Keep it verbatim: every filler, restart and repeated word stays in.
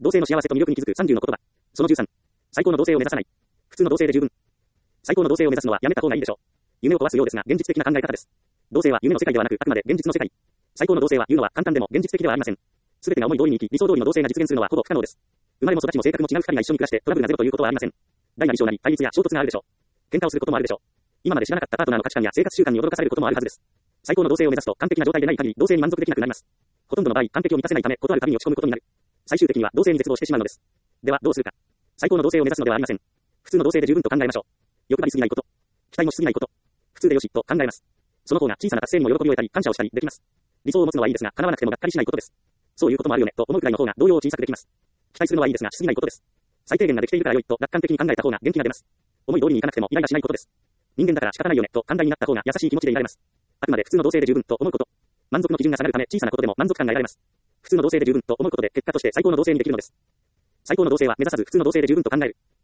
同性の幸せと魅力に気づくさんじゅうの言葉。そのじゅうさん。最高の同性を目指さない。普通の同性で十分。最高の同性を目指すのはやめた方がいいでしょう。夢を壊すようですが、現実的な考え方です。同性は夢の世界ではなく、あくまで現実の世界。最高の同性は言うのは簡単でも現実的ではありません。すべてが思い通りに生き、理想通りの同性が実現するのはほぼ不可能です。生まれも育ちも性格も違う二人が一緒に暮らしてトラブルがゼロということはありません。大なり小なり対立や衝突があるでしょう。喧嘩をすることもあるでしょう。今まで知らなかったパートナーの価値観や生活習慣に驚かされることもあるはずです。最高の同性を目指すと完璧な状態でない限り同性に満足できなくなります。ほとんどの場合、完璧を満たせないため、断るたびに落ち込むことになる。最終的には同性に絶望してしまうのです。ではどうするか。最高の同性を目指すのではありません。普通の同性で十分と考えましょう。欲張りすぎないこと。期待もしすぎないこと。普通でよしと考えます。その方が小さな達成にも喜びを得たり感謝をしたりできます。理想を持つのはいいですが、叶わなくてもがっかりしないことです。そういうこともあるよねと思うくらいの方が動揺を小さくできます。期待するのはいいですがしすぎないことです。最低限ができているから良いと楽観的に考えた方が元気が出ます。思い通りにいかなくてもイライラしないことです。人間だから仕方ないよねと寛大になった方が優しい気持ちでいられます。あくまで普通の同性で十分と思うこと。満足の基準が下がるため小さなことでも満足感が得られます。普通の同性で十分と思うことで結果として最高の同性にできるのです。最高の同性は目指さず普通の同性で十分と考える。